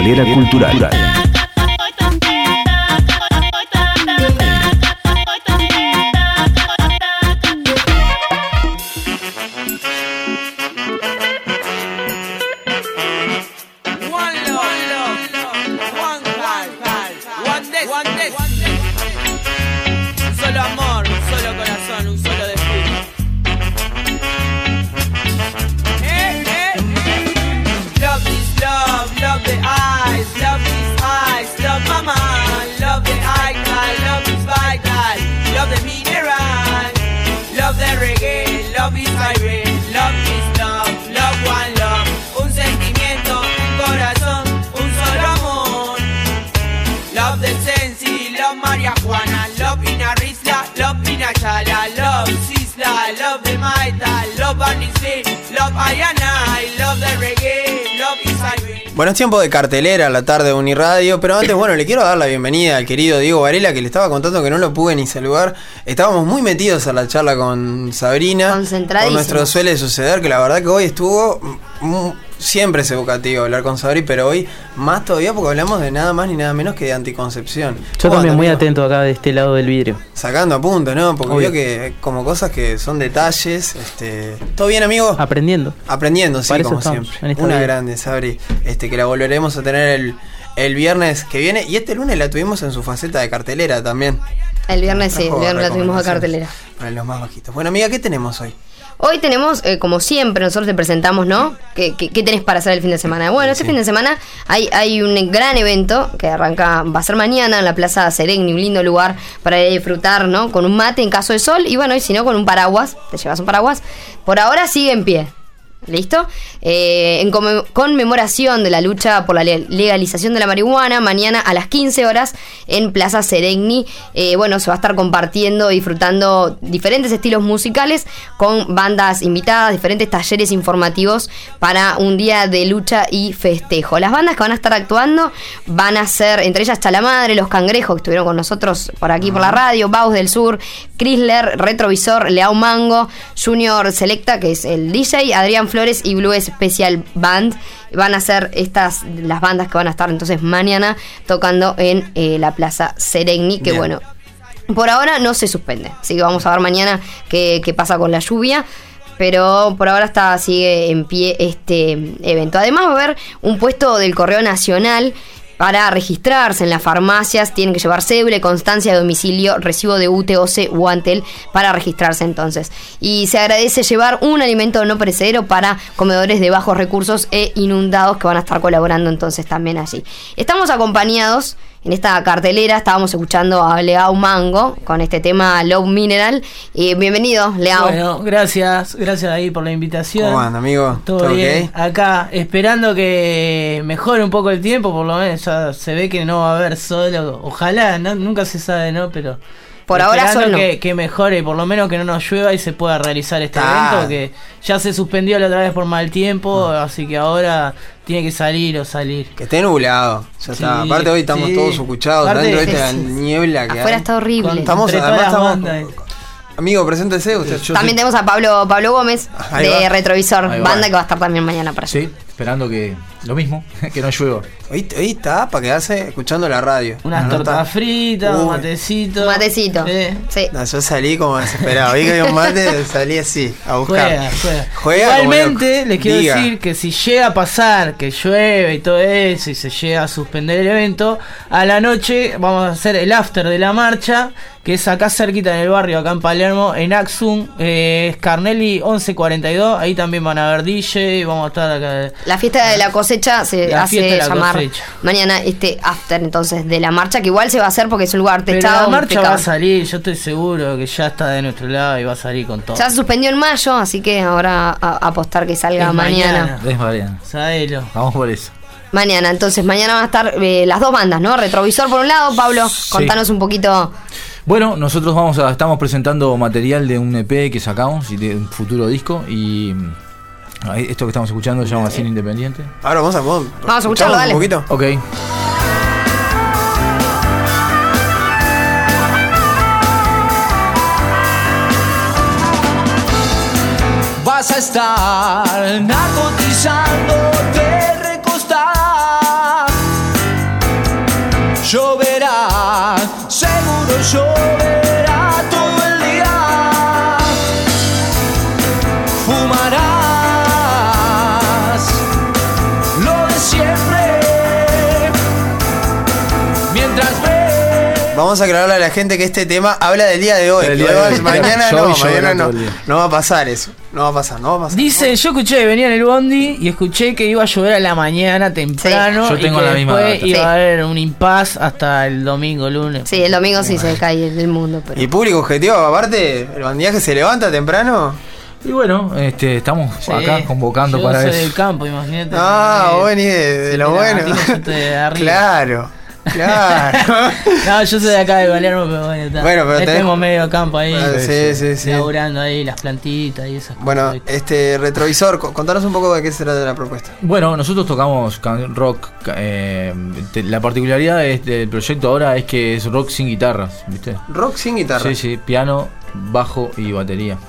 Cartelera Cultural. Bueno, es tiempo de cartelera, la tarde de Uniradio, pero antes, bueno, le quiero dar la bienvenida al querido Diego Varela, que le estaba contando que no lo pude ni saludar. Estábamos muy metidos a la charla con Sabrina. Concentradísimos. Con nuestro suele suceder, que la verdad que hoy estuvo... Siempre es educativo hablar con Sabri, pero hoy más todavía porque hablamos de nada más ni nada menos que de anticoncepción. Yo también muy atento acá de este lado del vidrio. Sacando apuntes, ¿no? Porque veo que como cosas que son detalles. ¿Todo bien, amigo? Aprendiendo, sí, para como siempre. Una vida grande, Sabri. Que la volveremos a tener el viernes que viene. Y este lunes la tuvimos en su faceta de cartelera también. El viernes sí, el viernes la tuvimos de cartelera. Para los más bajitos. Bueno, amiga, ¿qué tenemos hoy? Hoy tenemos, como siempre, nosotros te presentamos, ¿no? ¿Qué tenés para hacer el fin de semana? Bueno, este fin de semana hay un gran evento que arranca, va a ser mañana en la Plaza Seregni, un lindo lugar para disfrutar, ¿no? Con un mate en caso de sol y bueno, y si no, con un paraguas, te llevas un paraguas. Por ahora sigue en pie. ¿Listo? En conmemoración de la lucha por la legalización de la marihuana, mañana a las 15 horas en Plaza Seregni, se va a estar compartiendo y disfrutando diferentes estilos musicales con bandas invitadas, diferentes talleres informativos para un día de lucha y festejo. Las bandas que van a estar actuando van a ser, entre ellas Chalamadre, Los Cangrejos, que estuvieron con nosotros por aquí por la radio, Baus del Sur, Chrysler, Retrovisor, Leao Mango, Junior Selecta, que es el DJ, Adrián Flores y Blue Special Band. Van a ser las bandas que van a estar entonces mañana tocando en la Plaza Seregni, que bueno, por ahora no se suspende, así que vamos a ver mañana qué pasa con la lluvia, pero por ahora sigue en pie este evento. Además va a haber un puesto del Correo Nacional para registrarse en las farmacias. Tienen que llevar cédula, constancia de domicilio, recibo de UTOC o Antel para registrarse entonces. Y se agradece llevar un alimento no perecedero para comedores de bajos recursos e inundados que van a estar colaborando entonces también allí. Estamos acompañados en esta cartelera, estábamos escuchando a Leao Mango con este tema Love Mineral. Bienvenido, Leao. Bueno, gracias ahí por la invitación. ¿Cómo anda, amigo? ¿Todo bien? Okay. Acá, esperando que mejore un poco el tiempo, por lo menos ya se ve que no va a haber sol, ojalá, nunca se sabe, ¿no? Pero por ahora sol no. Que mejore, por lo menos que no nos llueva y se pueda realizar este evento, que ya se suspendió la otra vez por mal tiempo, así que ahora tiene que salir. Que esté nublado, ya está. Aparte hoy estamos todos escuchados dentro de esta niebla que afuera hay. Está horrible. Estamos. Amigo, preséntese usted. También tenemos a Pablo Gómez de Retrovisor, banda que va a estar también mañana para allá. Sí, esperando que lo mismo, que no llueva. Hoy está para quedarse escuchando la radio. Unas tortas fritas, un matecito. Un matecito. Sí. No, yo salí como desesperado. Vi que había un mate, salí así, a buscar. Juega. Igualmente, les quiero decir que si llega a pasar que llueve y todo eso y se llega a suspender el evento, a la noche vamos a hacer el after de la marcha, que es acá cerquita en el barrio, acá en Palermo, en Axum, Scarnelli 1142. Ahí también van a ver DJ, vamos a estar acá. La fiesta de la cosecha se hace llamar mañana after entonces de la marcha, que igual se va a hacer porque es un lugar techado. Pero la marcha va a salir, yo estoy seguro que ya está de nuestro lado y va a salir con todo. Ya se suspendió en mayo, así que ahora a apostar que salga mañana. Es mañana. Sabelo. Vamos por eso. Mañana, entonces mañana van a estar las dos bandas, ¿no? Retrovisor por un lado. Pablo, contanos un poquito. Bueno, nosotros estamos presentando material de un EP que sacamos y de un futuro disco, y esto que estamos escuchando se llama Cine Independiente. Ahora vamos a escucharlo, dale. Un poquito. Ok. Vas a estar narcotizándote recostada lloverá, seguro lloverá todo el día. Fumarás lo de siempre mientras Vamos a aclararle a la gente que este tema habla del día de hoy. Mañana no va a pasar eso. No va a pasar. Dice, yo escuché, venía en el bondi y escuché que iba a llover a la mañana temprano. Sí. Yo tengo y que la misma después data. iba a haber un impas hasta el domingo, lunes. Sí, el domingo sí se cae el mundo. Pero... ¿Y público objetivo? Aparte, el bandiaje se levanta temprano. Y bueno, estamos Sí, acá convocando yo para soy eso. del campo, imagínate. Vos venís de lo bueno. Claro. No, yo soy de acá de Palermo, pero bueno, está. Pero tenemos medio campo ahí. Sí. Laburando ahí las plantitas y esas cosas. Bueno, retrovisor, contanos un poco de qué será de la propuesta. Bueno, nosotros tocamos rock. La particularidad del proyecto ahora es que es rock sin guitarras, ¿viste? Rock sin guitarra. Sí, piano, bajo y batería.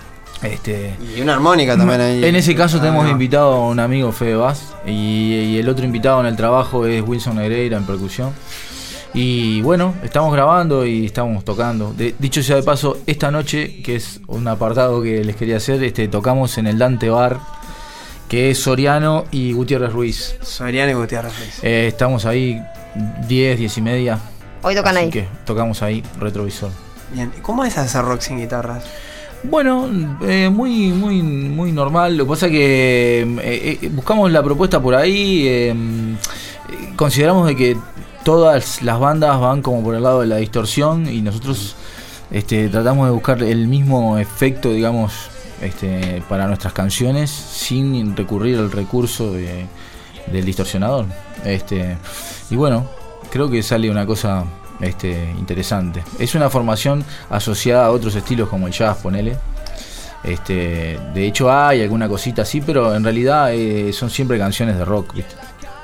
Y una armónica también ahí. En ese caso tenemos invitado a un amigo, Fede Vaz, y el otro invitado en el trabajo es Wilson Negreira en percusión. Y bueno, estamos grabando y estamos tocando. Dicho sea de paso, esta noche, que es un apartado que les quería hacer, tocamos en el Dante Bar, que es Soriano y Gutiérrez Ruiz. Soriano y Gutiérrez Ruiz. Estamos ahí 10 y media. Hoy tocan así ahí. Que tocamos ahí, retrovisor. Bien, ¿cómo es hacer rock sin guitarras? Bueno, muy normal. Lo que pasa es que buscamos la propuesta por ahí. Consideramos de que todas las bandas van como por el lado de la distorsión y nosotros tratamos de buscar el mismo efecto, digamos, para nuestras canciones sin recurrir al recurso del distorsionador. Y bueno, creo que sale una cosa interesante. Es una formación asociada a otros estilos como el jazz, ponele. De hecho hay alguna cosita así, pero en realidad son siempre canciones de rock, ¿viste?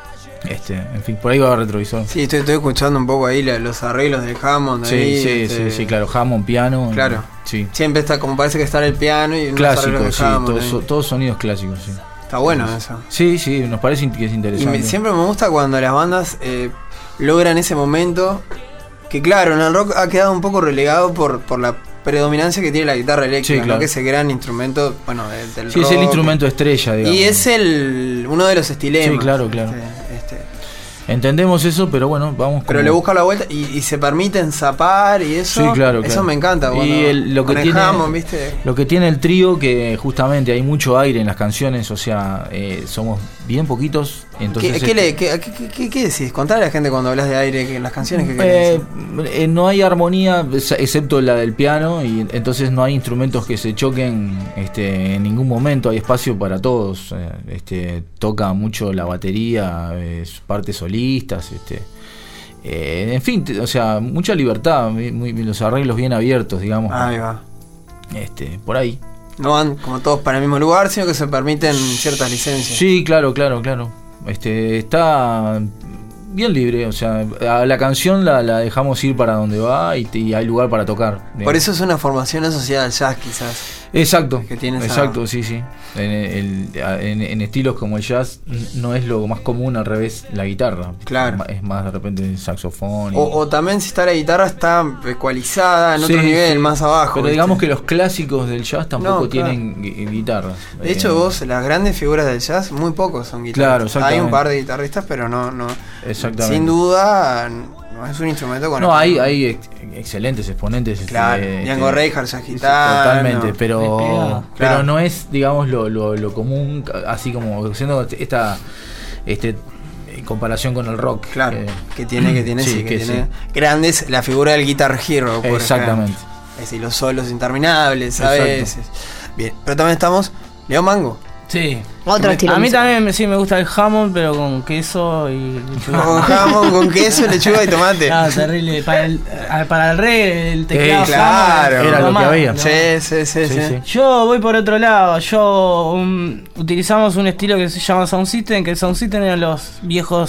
En fin, por ahí va a retrovisor. Sí, estoy escuchando un poco ahí los arreglos del Hammond. Sí, ahí, sí, claro, Hammond, piano. Claro. Sí. Siempre está, como parece que está en el piano y clásicos, sí, Hammond, todos sonidos clásicos, sí. Está bueno eso. Sí, nos parece que es interesante. Y siempre me gusta cuando las bandas logran ese momento. Que claro, en el rock ha quedado un poco relegado por la predominancia que tiene la guitarra eléctrica, sí, claro. ¿no? Que es ese gran instrumento, bueno, del sí, rock. Es el instrumento estrella, digamos. Y es uno de los estilemas. Sí, claro. Entendemos eso, pero bueno, vamos. Pero le busca la vuelta y se permiten zapar y eso. Sí, claro. Eso me encanta. Y lo que tiene Hammond, ¿viste? Lo que tiene el trío, que justamente hay mucho aire en las canciones, o sea, somos bien poquitos. Entonces, ¿Qué decís? Contale a la gente cuando hablas de aire que en las canciones que no hay armonía excepto la del piano, y entonces no hay instrumentos que se choquen en ningún momento, hay espacio para todos. Toca mucho la batería, partes solistas, en fin, o sea, mucha libertad, los arreglos bien abiertos, digamos. Ahí va. Por ahí. No van como todos para el mismo lugar, sino que se permiten ciertas licencias. Sí, claro. Está bien libre, o sea, a la canción la dejamos ir para donde va y hay lugar para tocar. Digamos. Por eso es una formación asociada al jazz, quizás. Exacto, que tiene exacto, sí. En estilos como el jazz no es lo más común, al revés, la guitarra. Claro. Es más de repente el saxofón. O también si está la guitarra está ecualizada en otro nivel, más abajo. Pero ¿viste? digamos que los clásicos del jazz tampoco tienen guitarras. De hecho, las grandes figuras del jazz, muy pocos son guitarras. Claro, hay un par de guitarristas, pero no. Exactamente. Sin duda, no es un instrumento con. No, hay excelentes exponentes. Claro, Django Reinhardt, jazz gitano. Totalmente, pero no es, digamos, lo común, así como haciendo esta en comparación con el rock. Claro, que tiene grandes, la figura del Guitar Hero, por exactamente. ejemplo. Es decir, los solos interminables a veces. Bien, pero también estamos Leo Mango. Sí. Otro estilo. A mí también sí me gusta el Hammond, pero con queso y lechuga. Con jamón, con queso, lechuga y tomate. Ah, terrible. Para el rey, el teclado claro. Hammond, Era lo que había. No. Sí. Yo voy por otro lado. Utilizamos un estilo que se llama Sound System, que el Sound System eran los viejos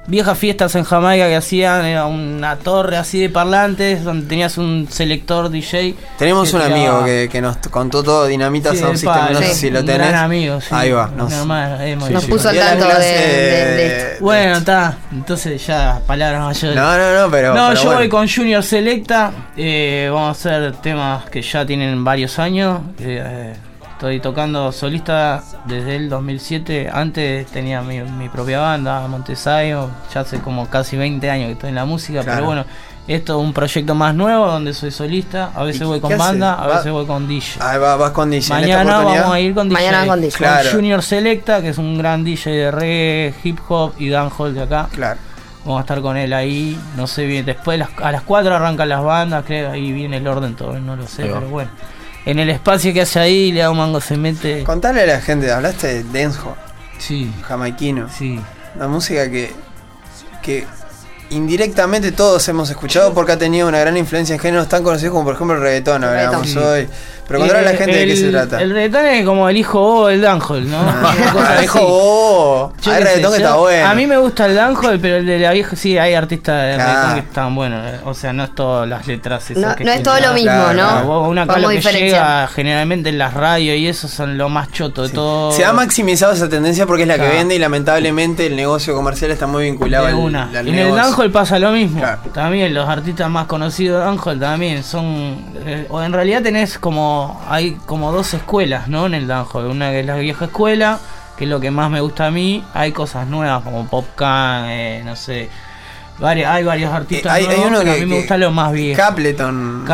viejas fiestas en Jamaica que hacían, era una torre así de parlantes donde tenías un selector DJ. Tenemos un amigo que nos contó todo, Dinamita Sound System, no sé si lo tenés. Un gran amigo, sí. Ahí va. Nos puso al tanto de esto. Bueno, está, entonces ya palabras mayores. No, pero yo bueno. voy con Junior Selecta, vamos a hacer temas que ya tienen varios años. Estoy tocando solista desde el 2007. Antes tenía mi propia banda, Montesayo. Ya hace como casi 20 años que estoy en la música. Claro. Pero bueno, esto es un proyecto más nuevo donde soy solista. A veces voy con banda, a veces voy con DJ. Ahí vas con DJ. Mañana vamos a ir con DJ. Mañana con DJ. Claro. Con Junior Selecta, que es un gran DJ de reggae, hip hop y dancehall de acá. Claro. Vamos a estar con él ahí. No sé bien. Después a las 4 arrancan las bandas. Creo ahí viene el orden todo. No lo sé, pero bueno. En el espacio que hace ahí, Leo Mango se mete. Contale a la gente, hablaste de dancehall. Sí. Jamaiquino. Sí. Una música que indirectamente todos hemos escuchado porque ha tenido una gran influencia en géneros tan conocidos como por ejemplo el reggaetón, hablamos hoy. Pero contale a la gente de qué se trata. El reggaetón es como el hijo bobo del dancehall, ¿no? El hijo bobo. Hay reggaetón que está bueno. A mí me gusta el dancehall, pero el de la vieja sí, hay artistas de reggaetón que están buenos. O sea, no es todas las letras esas no es todo lo mismo, ¿no? Una cosa que llega generalmente en las radios y eso son lo más choto de todo. Se ha maximizado esa tendencia porque es la que vende y lamentablemente el negocio comercial está muy vinculado al negocio. En el dancehall pasa lo mismo. Claro. También los artistas más conocidos de dancehall también son... o en realidad tenés hay como dos escuelas, ¿no? En el dancehall. Una que es la vieja escuela, que es lo que más me gusta a mí. Hay cosas nuevas como Popcan, no sé... hay varios artistas hay uno pero que a mí me gusta lo más viejo. Capleton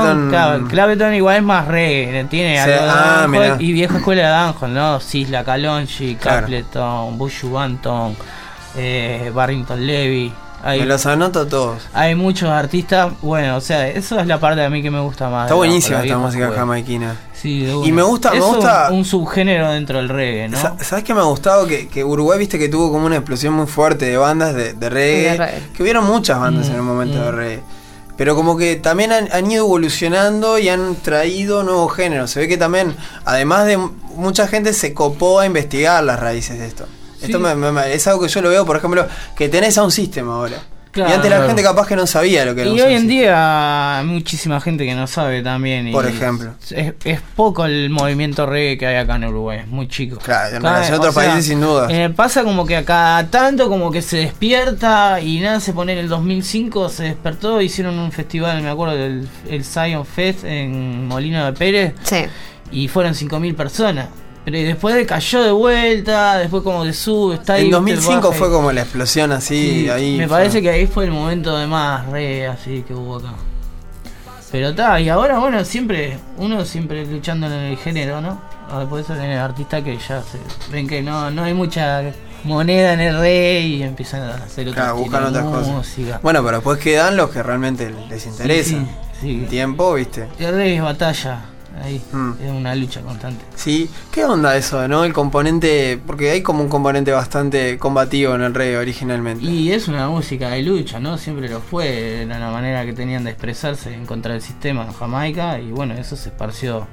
igual es más reggae, tiene algo de dancehall y vieja escuela de dancehall, ¿no? Sisla Kalonji, Capleton, Buju Banton, Barrington Levy. Me los anoto todos. Hay muchos artistas, bueno, o sea, eso es la parte de mí que me gusta más. Está buenísima esta música jamaiquina. Sí, de y me gusta un subgénero dentro del reggae, ¿no? ¿Sabes qué me ha gustado? Que Uruguay, viste que tuvo como una explosión muy fuerte de bandas de reggae, que hubieron muchas bandas en el momento de reggae. Pero como que también han ido evolucionando y han traído nuevos géneros. Se ve que también, además de mucha gente se copó a investigar las raíces de esto. Sí. Esto es algo que yo lo veo, por ejemplo, que tenés a un sistema ahora. Claro, y antes la gente capaz que no sabía lo que era un sistema. Y hoy en día hay muchísima gente que no sabe también. Por ejemplo. Es poco el movimiento reggae que hay acá en Uruguay, es muy chico. Claro, en relación a otros países sin duda. Pasa como que acá tanto como que se despierta y nada, se pone en el 2005, se despertó, hicieron un festival, me acuerdo, el Zion Fest en Molino de Pérez. Sí. Y fueron 5.000 personas. Pero después cayó de vuelta, después como que sube, está ahí. En 2005 fue como la explosión así, sí, ahí. Me parece que ahí fue el momento de más re así que hubo acá. Pero está, y ahora bueno, uno siempre luchando en el género, ¿no? Por eso tenés artistas que ya ven que no hay mucha moneda en el reggae y empiezan a hacer buscan otras cosas. Bueno, pero después quedan los que realmente les interesa. Sí. Tiempo, ¿viste? El reggae es batalla. Ahí es una lucha constante. Sí, ¿qué onda eso, no? El componente, porque hay como un componente bastante combativo en el reggae originalmente. Y es una música de lucha, ¿no? Siempre lo fue, era la manera que tenían de expresarse en contra del sistema en Jamaica y bueno, eso se esparció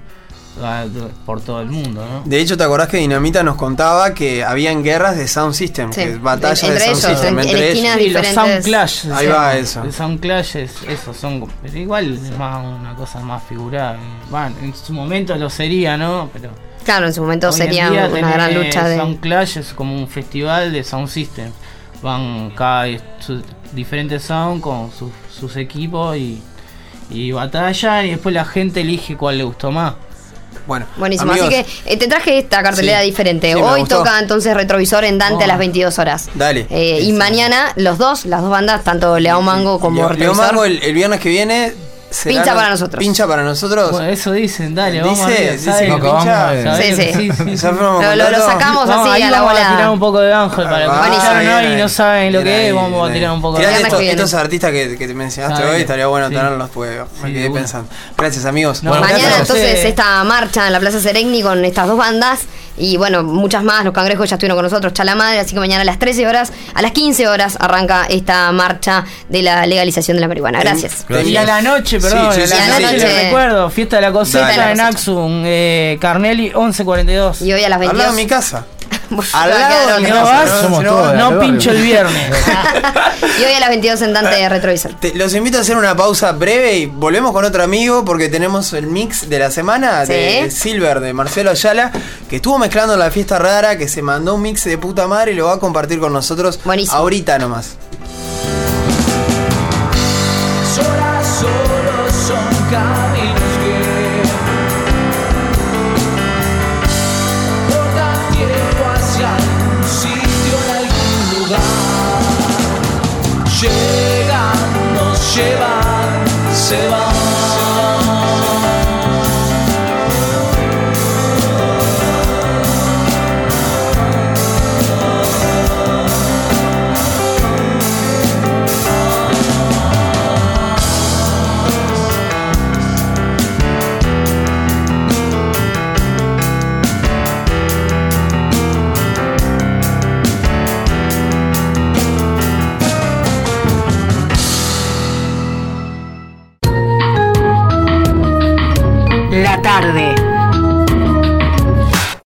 por todo el mundo, ¿no? De hecho, ¿te acordás que Dinamita nos contaba que habían guerras de Sound System? Sí. Que batallas de Sound System entre ellos. Y los Sound Clash. Ahí va eso. El Sound Clash esos son, pero igual es más una cosa más figurada. Bueno, en su momento lo sería, ¿no? Pero claro, en su momento sería una gran lucha de... Sound Clash es como un festival de Sound System. Van cada diferentes sound con sus equipos y batallan y después la gente elige cuál le gustó más. Bueno, buenísimo, amigos, así que te traje esta cartelera diferente. Hoy toca entonces Retrovisor en Dante a las 22 horas. Dale. Y mañana las dos bandas, tanto Leo Mango como Retrovisor. Leo Mango el viernes que viene pincha para nosotros. Pincha para nosotros. Bueno, eso dicen, dale, vamos a ver. Sí. Lo sacamos así a la bola. Vamos a tirar un poco de ángel para que y no saben lo que es, vamos a tirar un poco de ángel. Estos artistas que te mencionaste hoy, estaría bueno tenerlos, pues me quedé pensando. Gracias, amigos. Mañana entonces esta marcha en la Plaza Seregni con estas dos bandas y bueno, muchas más. Los Cangrejos ya estuvieron con nosotros, Chalamadre, así que mañana a las 13 horas, a las 15 horas arranca esta marcha de la legalización de la marihuana. Gracias. Y a la noche, perdón, a la noche recuerdo, fiesta de la cosecha en Axum, Carnelli 1142. Y hoy a las 22. Al lado de mi casa. Al lado de no pincho el viernes. Y hoy a las 22 en Dante Retrovisor. Los invito a hacer una pausa breve y volvemos con otro amigo porque tenemos el mix de la semana de Silver, de Marcelo Ayala, que estuvo mezclando la fiesta rara, que se mandó un mix de puta madre y lo va a compartir con nosotros. Buenísimo. Ahorita nomás. Solas solo son